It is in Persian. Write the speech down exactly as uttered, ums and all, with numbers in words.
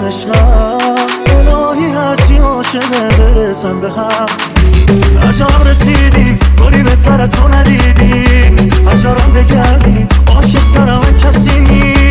عشقم الهی هرچی عاشقه برسن به هم. هر جام رسیدیم گلی بهتر تو ندیدیم، هر جا رو بگردیم عاشق تر من کسی نیست.